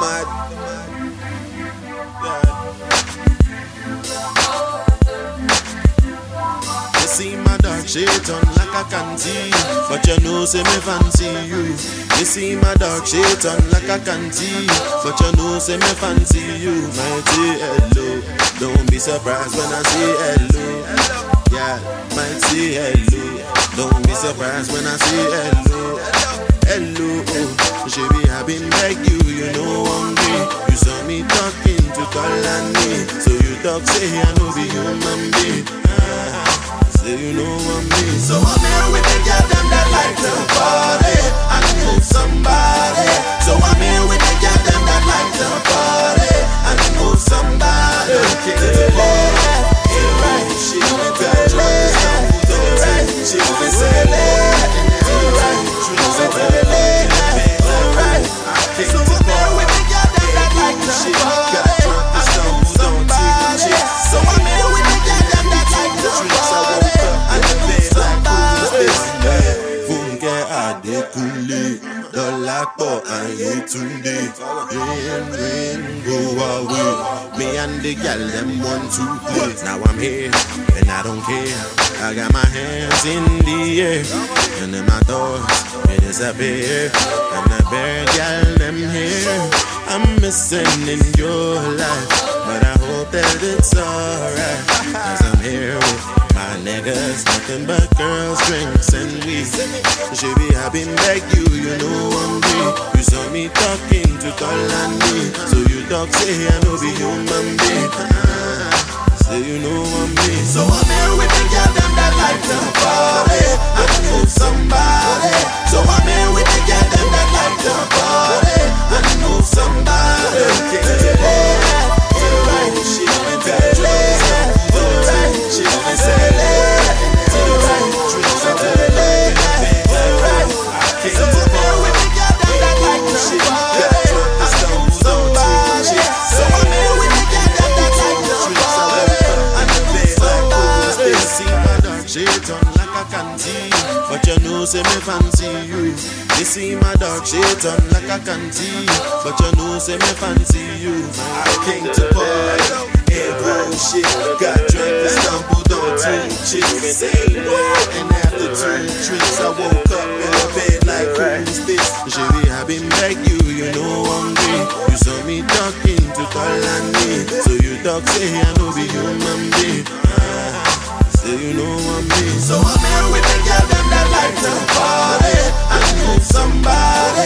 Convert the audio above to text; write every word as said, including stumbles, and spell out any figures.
mad. You see my dark shade on like I can see, but you know say me fancy you. You see my dark shade on like I can see, but you know say me fancy you. Mighty hello, don't be surprised when I say hello. Yeah, might say hello, don't be surprised when I say hello. Hello, oh, baby, I've been like you, you know one day. You saw me talking to Kalani, so you talk say I know be human being. Ah, say you know one me. So I'm here with the girl them that like to party and move somebody. So I'm here with the girl them that like to party and move somebody. Okay, to the left, to the right, she moving to the left, to the right, she moving to the left, to the right, she moving to the left, to the right. So I'm here with the girl them that like to party and move somebody. So I'm here with the girl them that like to party and move somebody. Funke Adekunle, Dolapo and Yetunde, rain, rain, go away. Me and the gal them want to play. Now I'm here and I don't care. I got my hands in the air and then my thoughts they disappear. And the bear gal them here. I'm missing in your life, but I hope that it's alright. Cause I'm here with my niggas, nothing but girls, drinks, and weed. Baby, I've been back you, you know one day. You saw me talking to Kalani, so you talk, say I know be human being. Ah, say you know one me. So I'm here with the girl them that like to party and move somebody. So I'm here with the girl them that like to party and move somebody. Okay, to the left, to the right, she moving to the left, to the right, she moving to the left, to the right, she moving to the left, to the right. So I'm here with the girl them that like to party and move somebody. So I'm here with the girl them that like to party and move somebody. You see my dark shades on like I can see, but you know say me fancy you. You see my dark shades on like I can see, but you know say me fancy you. I came to party, air bullshit, got drunk and stumbled on two chicks. Say what? And after two drinks I woke up in the bed like who's this? Baby, I've been back you, you know one day. You saw me talking to Kalani, so you talk say I know be human being. Ah, say you know one me. So I'm here with the girl them that like to party and move somebody.